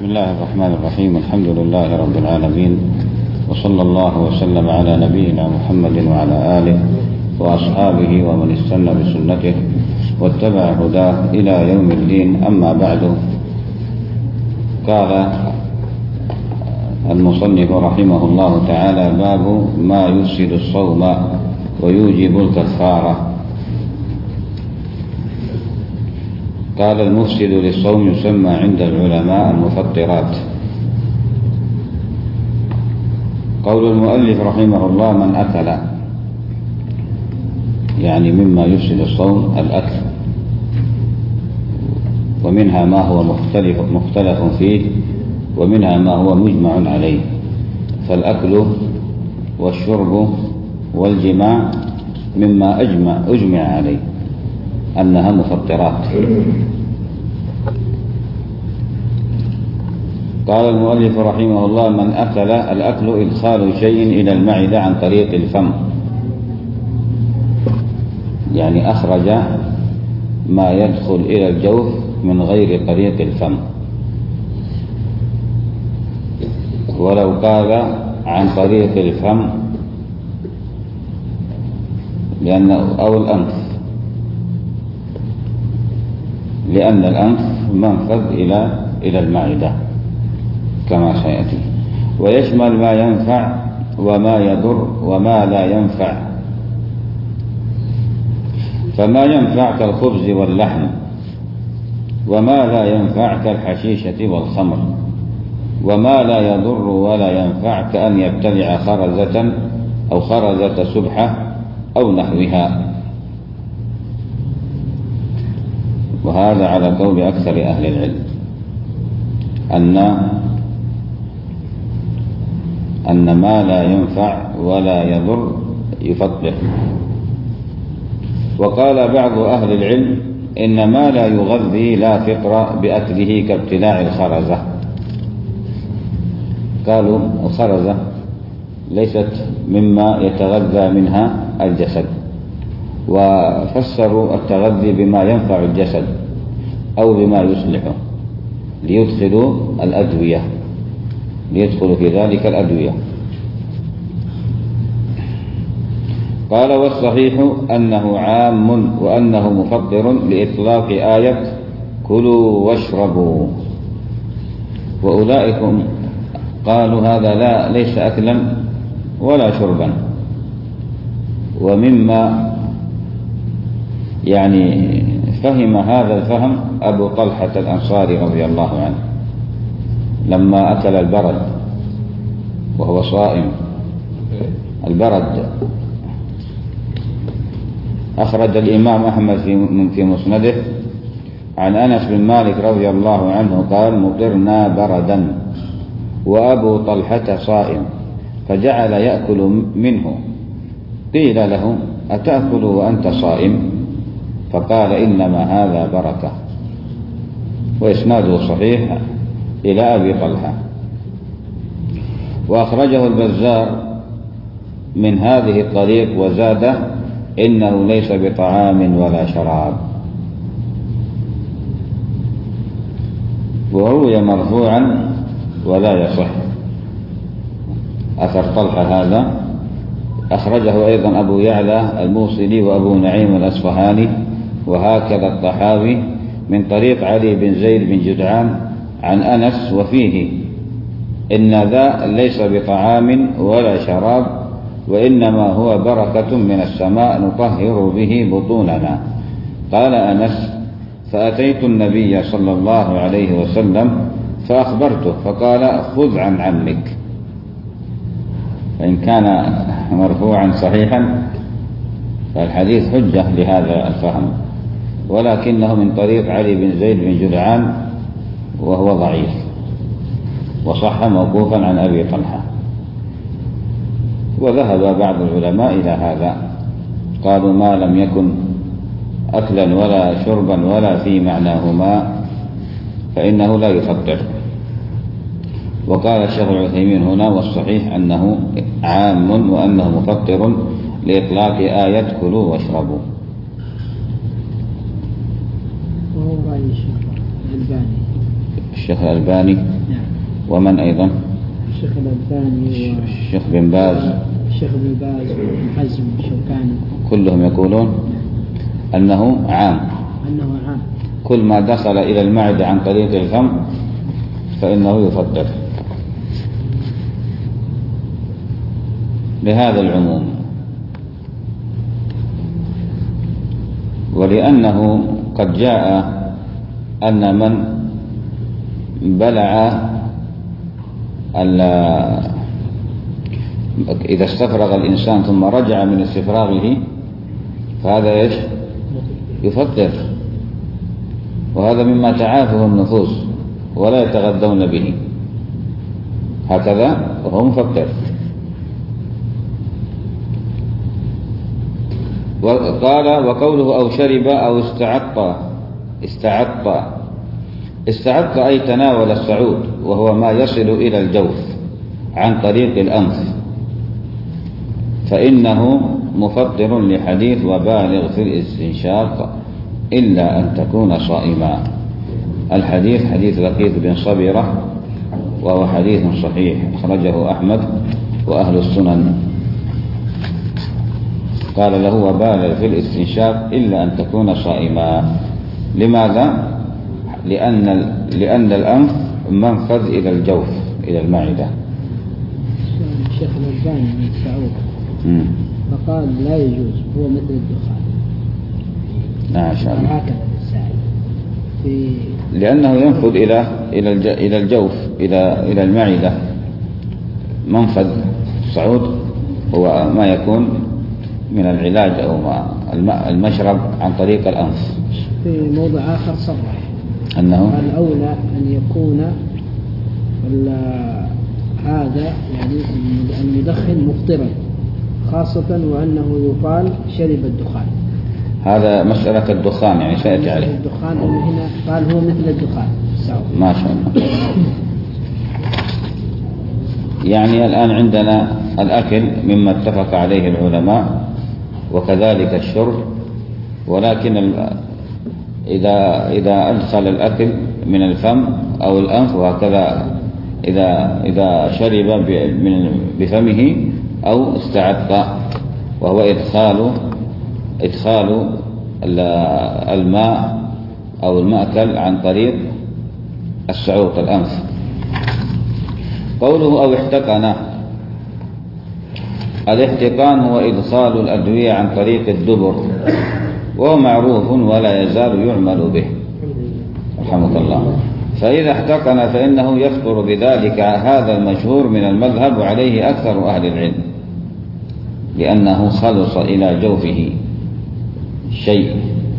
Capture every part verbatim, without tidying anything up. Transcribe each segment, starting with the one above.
بسم الله الرحمن الرحيم. الحمد لله رب العالمين، وصلى الله وسلم على نبينا محمد وعلى آله وأصحابه ومن استنى بسنته واتبع هداه إلى يوم الدين. أما بعد، قال المصنف رحمه الله تعالى: باب ما يفسد الصوم ويوجب الكفارة. قال: المفسد للصوم يسمى عند العلماء المفطرات. قول المؤلف رحمه الله: من أكل، يعني مما يفسد الصوم الأكل، ومنها ما هو مختلف مختلف فيه، ومنها ما هو مجمع عليه. فالأكل والشرب والجماع مما أجمع, أجمع عليه أنها مفطرات. قال المؤلف رحمه الله: من أكل، الأكل إدخال شيء إلى المعدة عن طريق الفم، يعني أخرج ما يدخل إلى الجوف من غير طريق الفم. ولو قال عن طريق الفم لأنه أو الأنف، لأن الأنف منفذ إلى إلى المعدة كما سيأتي. ويشمل ما ينفع وما يضر وما لا ينفع. فما ينفع كالخبز واللحم، وما لا ينفع كالحشيشة والخمر، وما لا يضر ولا ينفع كأن يبتلع خرزة أو خرزة سبحة أو نحوها. وهذا على قول أكثر أهل العلم أن أن ما لا ينفع ولا يضر يفطر. وقال بعض أهل العلم: إن ما لا يغذي لا فطر بأكله كابتلاع الخرزة. قالوا الخرزة ليست مما يتغذى منها الجسد، وفسروا التغذي بما ينفع الجسد أو بما يصلحه، ليدخلوا الأدوية ليدخلوا في ذلك الأدوية. قال: والصحيح أنه عام وأنه مفطر لإطلاق آية كلوا واشربوا. وأولئك قالوا هذا لا ليس أكلا ولا شربا. ومما يعني فهم هذا الفهم أبو طلحة الأنصاري رضي الله عنه لما أكل البرد وهو صائم. البرد أخرج الإمام أحمد في مسنده عن أنس بن مالك رضي الله عنه قال: مطرنا بردا وأبو طلحة صائم، فجعل يأكل منه. قيل له: أتأكل وأنت صائم؟ فقال: إنما هذا بركة. وإسناده صحيح إلى أبي طلحة. وأخرجه البزار من هذه الطريق وزاد: إنه ليس بطعام ولا شراب. وروي مرفوعا ولا يصح. أثر طلحة هذا أخرجه أيضا أبو يعلى الموصلي وأبو نعيم الأصفهاني، وهكذا الطحاوي من طريق علي بن زيد بن جدعان عن أنس، وفيه: إن ذا ليس بطعام ولا شراب، وإنما هو بركة من السماء نطهر به بطوننا. قال أنس: فأتيت النبي صلى الله عليه وسلم فأخبرته، فقال: خذ عن عمك. فإن كان مرفوعا صحيحا فالحديث حجة لهذا الفهم، ولكنه من طريق علي بن زيد بن جدعان وهو ضعيف، وصح موقوفا عن أبي طلحة. وذهب بعض العلماء إلى هذا، قالوا ما لم يكن أكلا ولا شربا ولا في معناهما فإنه لا يفطر. وقال الشيخ العثيمين هنا: والصحيح أنه عام وأنه مفطر لإطلاق آية كلوا واشربوا. وهو رأي الشيخ الألباني. الشيخ الألباني نعم. ومن أيضا؟ الشيخ الألباني والشيخ بن باز الشيخ بن باز وابن حزم الشوكاني، كلهم يقولون أنه عام، أنه عام، كل ما دخل إلى المعدة عن طريق الفم فإنه يفطر بهذا العموم. ولأنه قد جاء أن من بلع إذا استفرغ الإنسان ثم رجع من استفراغه فهذا إيش؟ يفطر، وهذا مما تعافه النفوس ولا يتغذون به، هكذا وهو مفطر. وقال وقوله أو شرب أو استعط استعط استعط أي تناول الصعود، وهو ما يصل إلى الجوف عن طريق الأنف، فإنه مفطر لحديث وبالغ في الاستنشاق إلا أن تكون صائما. الحديث حديث لقيط بن صبيرة، وهو حديث صحيح أخرجه أحمد وأهل السنن. قال له وبالغ في الاستنشاق إلا أن تكون صائما. لماذا؟ لأن, لأن الأنف منفذ إلى الجوف إلى المعدة. الشيخ الألباني من سعود فقال لا يجوز، هو مثل الدخان. نعم شاء الله. هكذا في لأنه ينفذ إلى إلى الجوف إلى إلى المعدة. منفذ الصعود هو ما يكون من العلاج أو ما المشرب عن طريق الأنف. في موضع آخر صرح أنه الأولى أن يكون هذا يعني المدخن مفطرا، خاصة وأنه يقال شرب الدخان. هذا مسألة الدخان يعني سيأتي عليه. الدخان هنا قال هو مثل الدخان. ما شاء الله. يعني الآن عندنا الأكل مما اتفق عليه العلماء، وكذلك الشرب، ولكن إذا إذا أدخل الأكل من الفم أو الأنف، وهكذا إذا إذا شرب بفمه أو استعط، وهو إدخال إدخال الماء أو المأكل عن طريق السعوط الأنف. قوله أو احتقن، الاحتقان هو إدخال الأدوية عن طريق الدبر، وهو معروف ولا يزال يعمل به رحمك الله. فإذا احتقن فإنه يفطر بذلك، هذا المشهور من المذهب وعليه أكثر أهل العلم، لأنه خلص إلى جوفه شيء.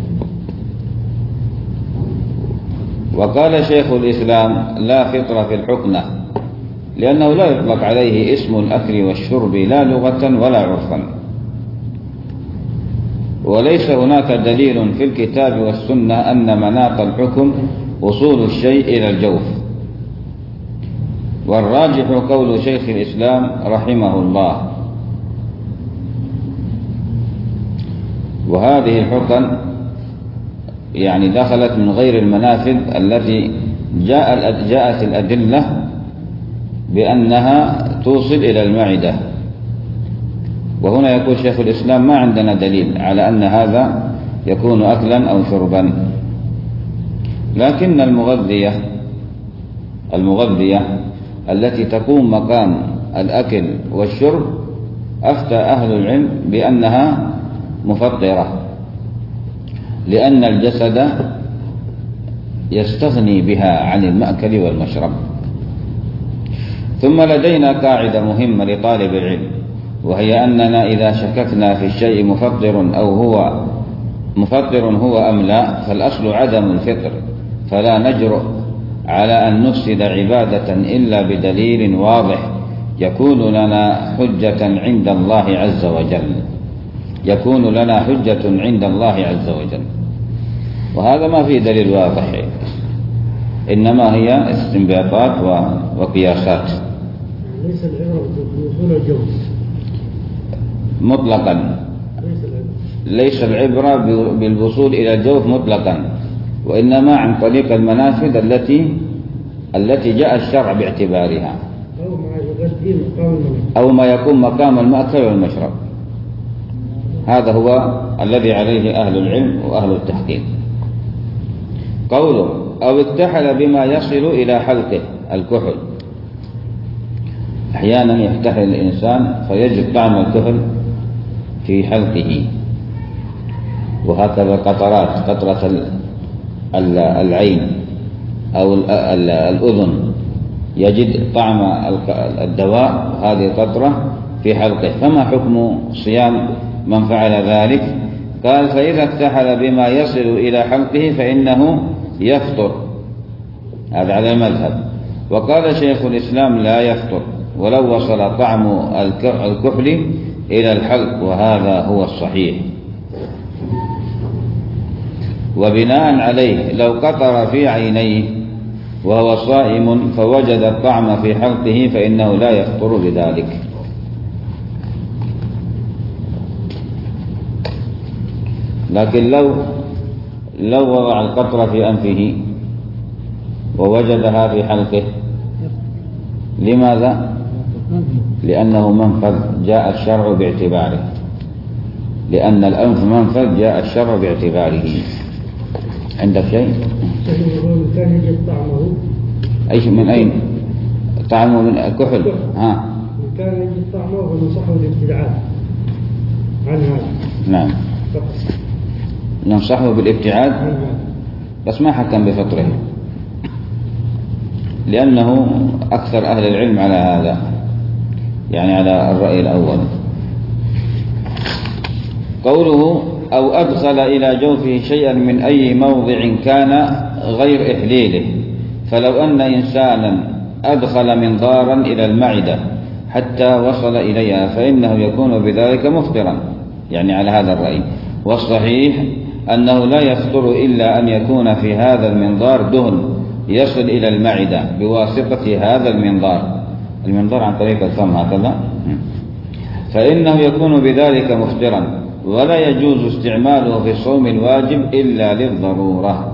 وقال شيخ الإسلام لا فطر في الحقنة، لأنه لا يطلق عليه اسم الأكل والشرب لا لغة ولا عرفا، وليس هناك دليل في الكتاب والسنة أن مناط الحكم وصول الشيء إلى الجوف. والراجح قول شيخ الإسلام رحمه الله. وهذه الحقن يعني دخلت من غير المنافذ التي جاء جاءت الأدلة بأنها توصل إلى المعدة. وهنا يقول شيخ الإسلام ما عندنا دليل على أن هذا يكون أكلا أو شربا، لكن المغذية المغذية التي تقوم مقام الأكل والشرب أفتى أهل العلم بأنها مفطرة، لأن الجسد يستغني بها عن المأكل والمشرب. ثم لدينا قاعدة مهمة لطالب العلم، وهي أننا إذا شككنا في الشيء مفطر أو هو مفطر هو أم لا، فالأصل عدم الفطر، فلا نجرؤ على أن نفسد عبادة إلا بدليل واضح يكون لنا حجة عند الله عز وجل يكون لنا حجة عند الله عز وجل. وهذا ما فيه دليل واضح، إنما هي استنباطات وقياسات. ليس العبرة بوصول الجوف مطلقا، ليس العبرة بالوصول إلى الجوف مطلقا، وإنما عن طريق المنافذ التي التي جاء الشرع باعتبارها، أو ما يكون مقام المأكل والمشرب. هذا هو الذي عليه أهل العلم وأهل التحقيق. قوله أو اكتحل بما يصل إلى حلقه، الكحل. أحيانا يكتحل الإنسان فيجد طعم الكحل في حلقه، وهكذا قطرات، قطرة العين أو الأذن يجد طعم الدواء هذه القطرة في حلقه، فما حكم صيام من فعل ذلك؟ قال فإذا اكتحل بما يصل إلى حلقه فإنه يفطر، هذا على المذهب. وقال شيخ الإسلام لا يفطر ولو وصل طعم الكحل إلى الحلق، وهذا هو الصحيح. وبناء عليه لو قطر في عينيه وهو صائم فوجد الطعم في حلقه فإنه لا يفطر بذلك. لكن لو لو وضع القطرة في أنفه ووجدها في حلقه، لماذا؟ لأنه منفذ جاء الشرع باعتباره، لأن الأنف منفذ جاء الشرع باعتباره. عندك شيء؟ كان يجد طعمه. أيش من أين؟ طعمه من الكحل. ها. كان يجد طعمه ونصحه بالابتعاد عن هذا. نعم. ننصحه بالابتعاد، بس ما حكم بفطره، لأنه أكثر أهل العلم على هذا، يعني على الرأي الأول. قوله أو أدخل إلى جوفه شيئا من أي موضع كان غير إحليله، فلو أن إنسانا أدخل منظارا إلى المعدة حتى وصل إليها فإنه يكون بذلك مفطرا، يعني على هذا الرأي. والصحيح أنه لا يفطر إلا أن يكون في هذا المنظار دهن يصل إلى المعدة بواسطة هذا المنظار، المنظار عن طريق الفم هكذا، فإنه يكون بذلك مفطرا، ولا يجوز استعماله في الصوم الواجب إلا للضرورة.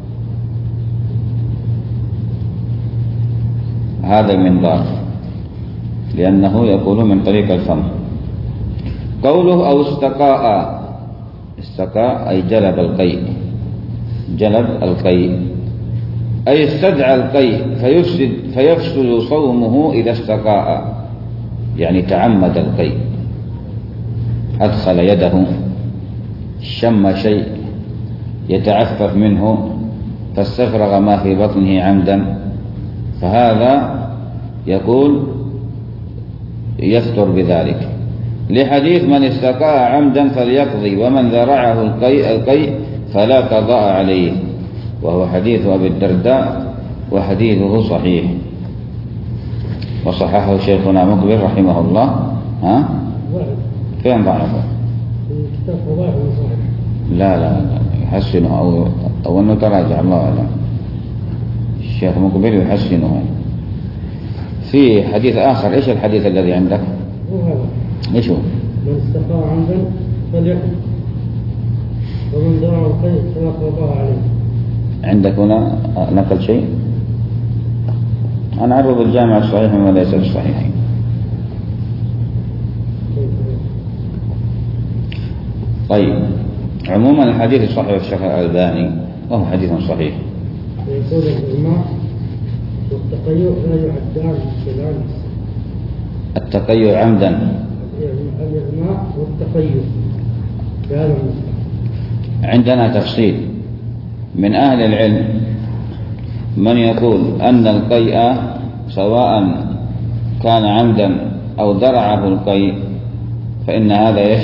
هذا المنظار لأنه يقول من طريق الفم. قوله أو استقاء، استقاء أي جلب القيء، جلب القيء أي استدعى القيء فيفسد, فيفسد صومه إذا استقاء، يعني تعمد القيء، أدخل يده، شم شيء يتعفف منه فاستفرغ ما في بطنه عمدا، فهذا يقول يفطر بذلك، لحديث من استقاء عمدا فليقضي ومن ذرعه القيء, القيء فلا قضاء عليه، وهو حديث أبي الدرداء وحديثه صحيح، وصححه شيخنا مقبل رحمه الله. ها؟ فين ضعفه؟ لا لا يحسنه أو, أو أنه تراجع، الله أعلم. الشيخ مقبل يحسنه. في حديث آخر، إيش الحديث الذي عندك؟ إيش هو؟ من استقاء عمدا فليقضي ومن ذرعه القيء فلا قضاء عليه. عندك هنا نقل شيء؟ أنا أعرف الجامع الصحيح وليس الصحيحين. طيب، عموما الحديث صحيح الشيخ الألباني وهو حديث صحيح. يقول العلماء والتقيؤ لا يعدان بالعمد. التقيؤ عمدا، الإغماء والتقيؤ بهذا المصطلح. عندنا تفصيل من أهل العلم من يقول أن القيء سواء كان عمدا أو ذرعه القيء فإن هذا يش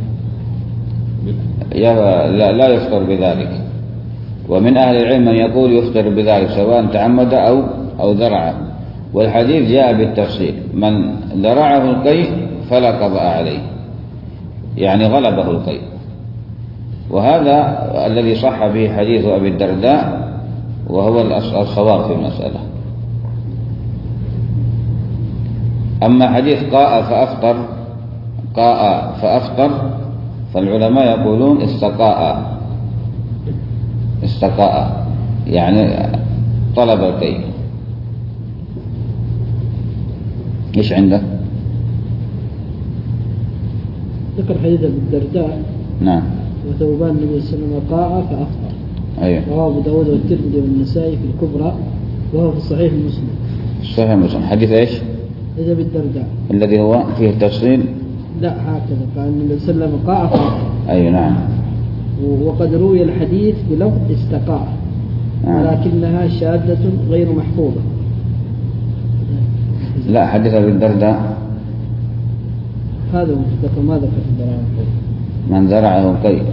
لا يفطر بذلك، ومن أهل العلم من يقول يفطر بذلك سواء تعمد أو أو ذرعه، والحديث جاء بالتفصيل، من ذرعه القيء فلا قضاء عليه، يعني غلبه القيء، وهذا الذي صح به حديث أبي الدرداء وهو الصواب في المسألة. أما حديث قاء فأفطر، قاء فأفطر، فالعلماء يقولون استقاء، استقاء يعني طلب القيء، إيش عنده؟ ذكر حديث أبي الدرداء نعم. وثوبان النبي صلى الله عليه وسلم قاء فأفطر. أيوه. رواه أبو داود والترمذي والنسائي في الكبرى وهو في صحيح مسلم. صحيح مسلم. حديث إيش؟ حديث أبي الدرداء الذي هو فيه التفصيل. لا هكذا قال النبي صلى الله عليه وسلم قاء فأفطر. أي نعم. وقد روي الحديث بلفظ استقاء ولكنها شاذة غير محفوظة. لا حديث أبي الدرداء هذا ذكر ما ذكر من زرعه قيء.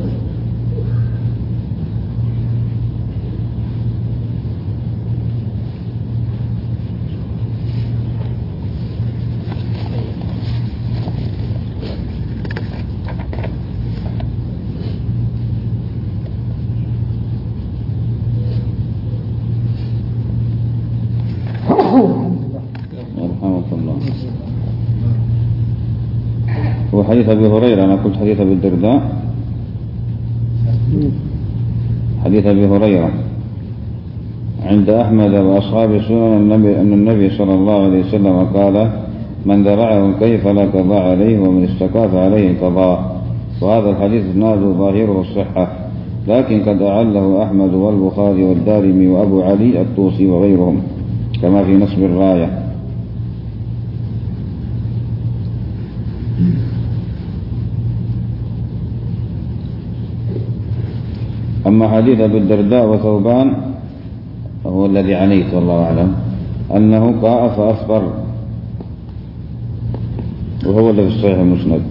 وحديث أبي هريرة. أنا قلت حديث أبي الدرداء. حديث أبي هريرة عند أحمد وأصحاب السنن النبي أن النبي صلى الله عليه وسلم قال من ذرعه كيف لا قضاء عليه ومن استقاف عليه قضاء. وهذا الحديث ناد ظاهره الصحة لكن قد أعله أحمد والبخاري والدارمي وأبو علي الطوسي وغيرهم كما في نصب الراية. أما حديث أبي الدرداء وثوبان هو الذي عنيت والله أعلم أنه قاء فأفطر وهو الذي في الصحيح المسند.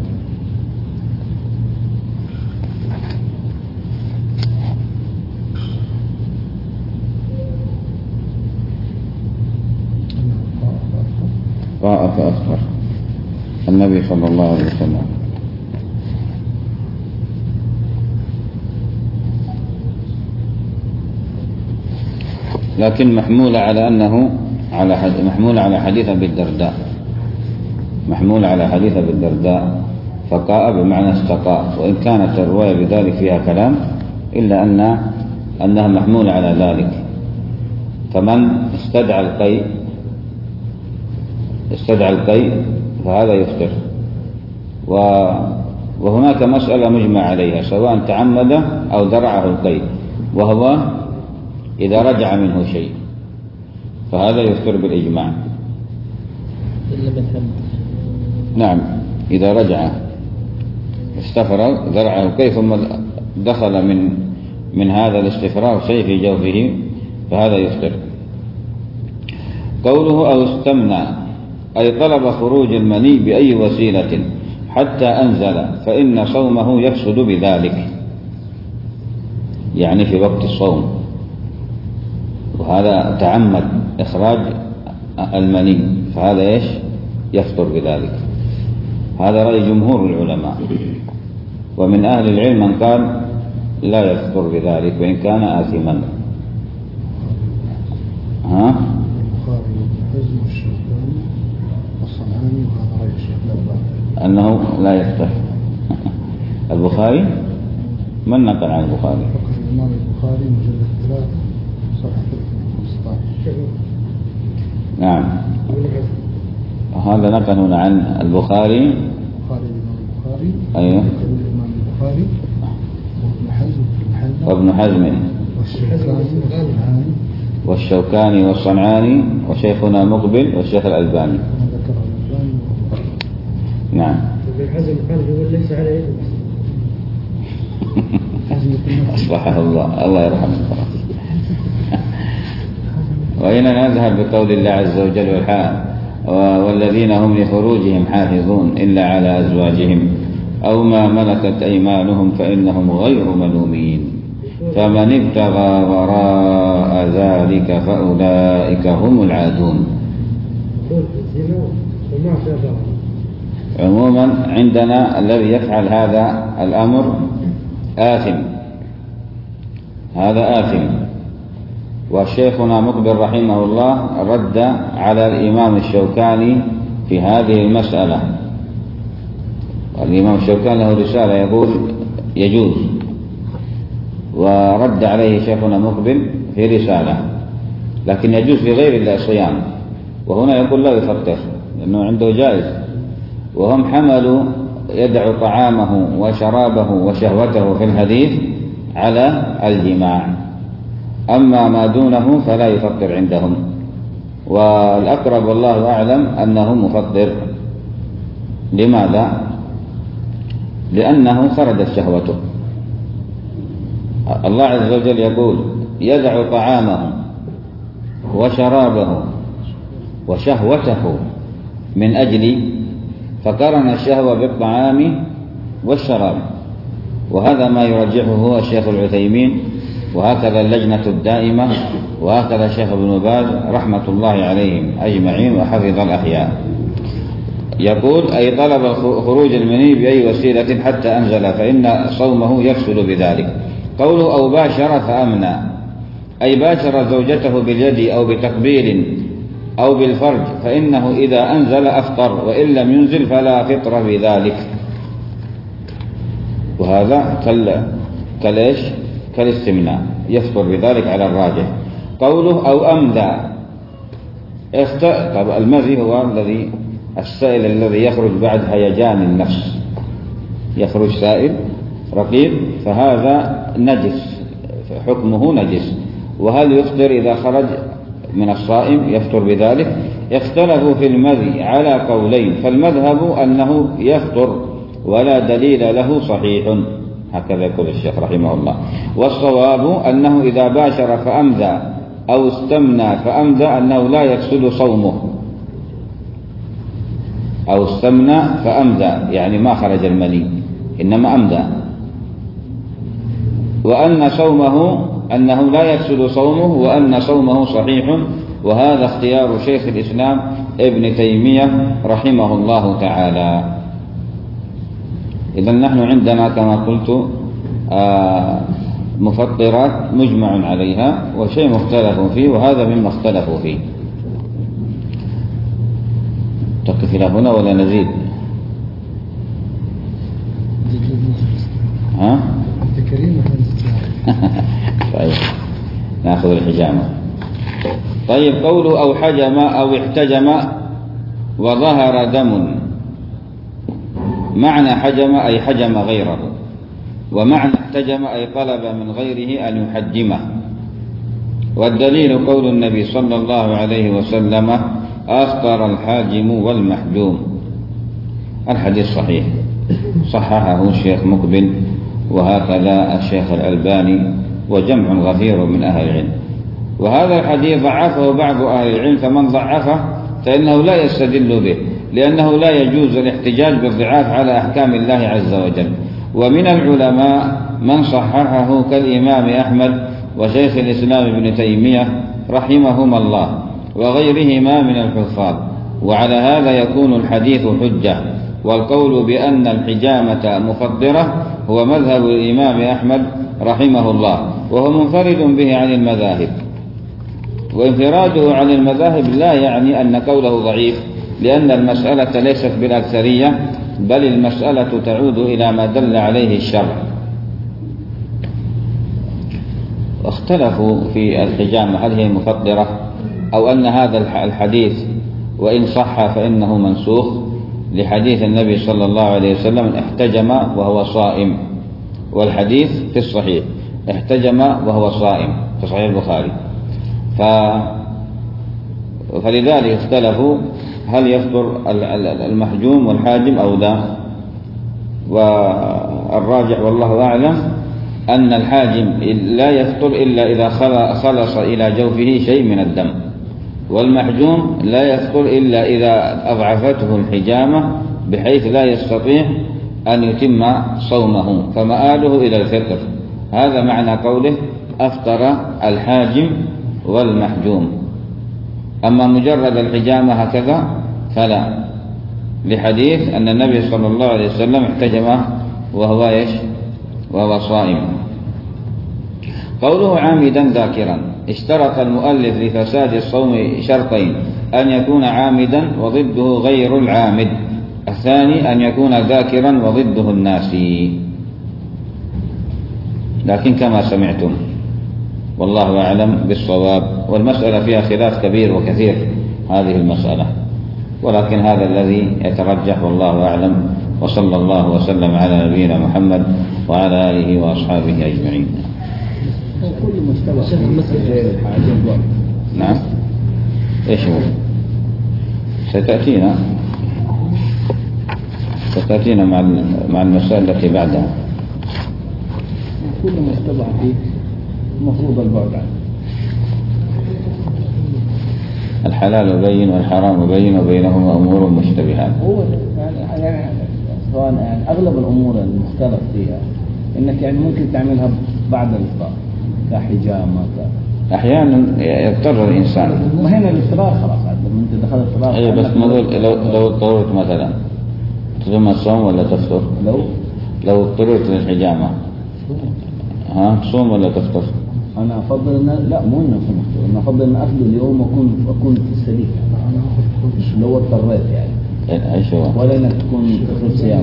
قاء فأفطر النبي صلى الله عليه وسلم. لكن محمول على أنه على حد محمول على حديث أبي الدرداء محمول على حديث أبي الدرداء فقاء بمعنى استقاء وإن كانت الرواية بذلك فيها كلام إلا أن أنها محمول على ذلك. فمن استدعى القيء استدعى القيء فهذا يفطر. وهناك مسألة مجمع عليها سواء تعمد أو درعه القيء وهو إذا رجع منه شيء فهذا يفطر بالإجماع. نعم إذا رجع استفرغ ذرعه كيف ثم دخل من من هذا الاستفراغ شيء في جوفه فهذا يفطر. قوله أو استمنى أي طلب خروج المني بأي وسيلة حتى أنزل فإن صومه يفسد بذلك يعني في وقت الصوم. وهذا تعمد إخراج المني فهذا إيش يفطر بذلك. هذا رأي جمهور العلماء ومن أهل العلم من قال لا يفطر بذلك وإن كان آثما. ها أنه لا يفطر. البخاري من نقل عن البخاري؟ الإمام البخاري مجلد ثلاثة صفحة خمسة عشر. نعم هذا نقل هنا عن البخاري. البخاري الإمام البخاري. أيوه. الإمام البخاري وابن حزم في وابن حزم والشوكاني والشوكاني والصنعاني وشيخنا مقبل والشيخ الألباني. نعم. ابن حزم قال يقول ليس عليه أصلحه الله الله يرحمه. وإننا نذهب بقول الله عز وجل والحال والذين هم لفروجهم حافظون إلا على أزواجهم أو ما ملكت أيمانهم فإنهم غير ملومين فمن ابتغى وراء ذلك فأولئك هم العادون. عموما عندنا الذي يفعل هذا الأمر آثم هذا آثم. وشيخنا مقبل رحمه الله رد على الإمام الشوكاني في هذه المسألة. والإمام الشوكاني له رسالة يقول يجوز ورد عليه شيخنا مقبل في رسالة لكن يجوز في غير الصيام وهنا يقول لا يفطر لأنه عنده جائز، وهم حملوا يدع طعامه وشرابه وشهوته في الحديث على الجماع، أما ما دونه فلا يفطر عندهم. والأقرب والله أعلم أنه مفطر. لماذا؟ لأنه خرجت شهوته. الله عز وجل يقول يدع طعامه وشرابه وشهوته من أجل، فقرن الشهوة بالطعام والشراب، وهذا ما يرجحه الشيخ العثيمين، وهكذا اللجنة الدائمة، وهكذا الشيخ ابن باز رحمة الله عليهم أجمعين وحفظ الأحياء. يقول أي طلب خروج المني بأي وسيلة حتى أنزل فإن صومه يفسد بذلك. قوله أو باشر فأمنى، أي باشر زوجته باليد أو بتقبيل أو بالفرج، فإنه إذا أنزل أفطر، وإن لم ينزل فلا فطر بذلك. وهذا كالإيش؟ كالاستمناء، يفطر بذلك على الراجح. قوله أو أمذى، طب المذي هو الذي السائل الذي يخرج بعد هيجان النفس، يخرج سائل رقيق، فهذا نجس، حكمه نجس. وهل يفطر إذا خرج من الصائم؟ يفطر بذلك. اختلفوا في المذي على قولين، فالمذهب أنه يفطر ولا دليل له صحيح، هكذا يقول الشيخ رحمه الله. والصواب أنه إذا باشر فأمذى أو استمنى فأمذى أنه لا يفسد صومه، أو استمنى فأمذى يعني ما خرج المني إنما أمذى، وأن صومه أنه لا يفسد صومه، وأن صومه صحيح. وهذا اختيار شيخ الإسلام ابن تيمية رحمه الله تعالى. إذن نحن عندنا كما قلت آه مفطرات مجمع عليها وشيء مختلف فيه، وهذا مما اختلفوا فيه. تقف إلى هنا ولا نزيد؟ ها؟ أنت كريم طيب نأخذ الحجامة. طيب قوله أو حجم أو احتجم وظهر دم، معنى حجم أي حجم غيره، ومعنى احتجم أي طلب من غيره أن يحجمه. والدليل قول النبي صلى الله عليه وسلم أفطر الحاجم والمحجوم، الحديث صحيح، صححه الشيخ مقبل وهكذا الشيخ الألباني وجمع غفير من أهل العلم. وهذا الحديث ضعفه بعض أهل العلم، فمن ضعفه فإنه لا يستدل به، لأنه لا يجوز الاحتجاج بالضعاف على أحكام الله عز وجل. ومن العلماء من صححه كالإمام أحمد وشيخ الإسلام ابن تيمية رحمهما الله وغيرهما من الحفاظ، وعلى هذا يكون الحديث حجة. والقول بأن الحجامة مفطرة هو مذهب الإمام أحمد رحمه الله، وهو منفرد به عن المذاهب. وانفراده عن المذاهب لا يعني أن قوله ضعيف، لأن المسألة ليست بالأكثرية، بل المسألة تعود إلى ما دل عليه الشرع. واختلفوا في الحجامة هل هي مفطرة أو أن هذا الحديث وإن صح فإنه منسوخ لحديث النبي صلى الله عليه وسلم احتجم وهو صائم، والحديث في الصحيح احتجم وهو صائم في صحيح البخاري. ف... فلذلك اختلفوا هل يفطر المحجوم والحاجم أو لا. والراجع والله أعلم أن الحاجم لا يفطر إلا إذا خلص إلى جوفه شيء من الدم، والمحجوم لا يفطر إلا إذا أضعفته الحجامة بحيث لا يستطيع أن يتم صومه، فمآله إلى الفطر. هذا معنى قوله أفطر الحاجم والمحجوم. أما مجرد الحجامة هكذا فلا، لحديث أن النبي صلى الله عليه وسلم احتجم وهو إيش؟ وهو صائم. قوله عامدا ذاكرا، اشترط المؤلف لفساد الصوم شرطين: أن يكون عامدا وضده غير العامد، الثاني أن يكون ذاكرا وضده الناسي. لكن كما سمعتم والله أعلم بالصواب، والمسألة فيها خلاف كبير وكثير هذه المسألة. ولكن هذا الذي يترجح والله أعلم. وصلى الله وسلم على نبينا محمد وعلى آله وأصحابه أجمعين. كل مستوى مثل نعم. إيش هو؟ ستأتينا ستأتينا مع مع المسائل التي بعدها. كل مستوى فيه مفروض البعد عنه. الحلال بين والحرام بين وبينهما أمور مشتبهات. هو يعني يعني سواء يعني أغلب الأمور المختلف فيها إنك يعني ممكن تعملها بعد الإفطار كحجامة ك... أحيانا يضطر الإنسان. ما هنا الاضطرار خلاص عاد لما أنت دخلت الاضطرار. أي بس نقول لو لو اضطررت مثلا تصوم الصوم ولا تفطر؟ لو لو اضطررت للحجامة ها تصوم ولا تفطر؟ أنا أفضل إن لا مو إنه أفطر، أنا أفضل إن أخذ اليوم وأكون أكون في السليم. لو اضطريت يعني. إيش هو؟ ولا إنك تكون تخرج صيام.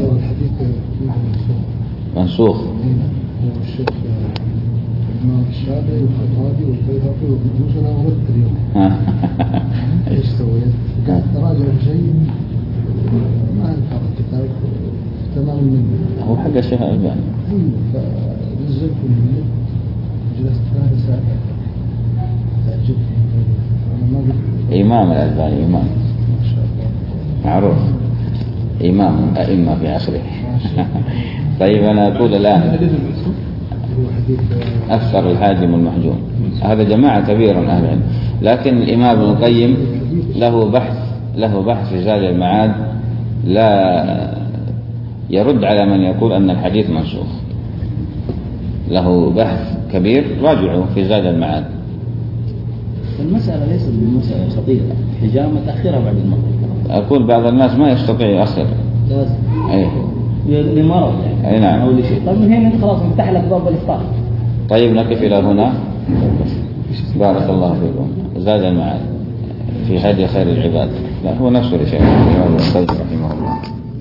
منسوخ. الشيخ الإمام الشافعي والخطابي والبيهقي وابن موسى ورد اليوم. إيش سويت؟ قاعد تراجع شيء ما ينفع الكتاب تمام منه. هو حق الشيخ الألباني. فنزلت منه جلست ثلاث ساعات تعجبني. أنا ما قلت. إمام الألباني إمام. ما شاء الله. معروف. إمام أئمة في عصره. طيب أنا أقول الآن أكثر الحاجم المحجوم هذا جماعة كبيرة من أهل العلم، لكن الإمام ابن القيم له بحث له بحث في زاد المعاد لا يرد على من يقول أن الحديث منسوخ. له بحث كبير راجعه في زاد المعاد. المسألة ليست بالمسألة خطيرة، حجامة تأخيرها بعد المغرب. أقول بعض الناس ما يستطيع يأخر. لازم. أيه. لمرض يعني. أي نعم. أو لشيء. طيب من هنا أنت خلاص مفتح لك باب الإفطار. طيب نقف إلى هنا. بارك الله فيكم. زاد المعاد في هدي خير العباد. لا هو نفسه الشيخ رحمه الله.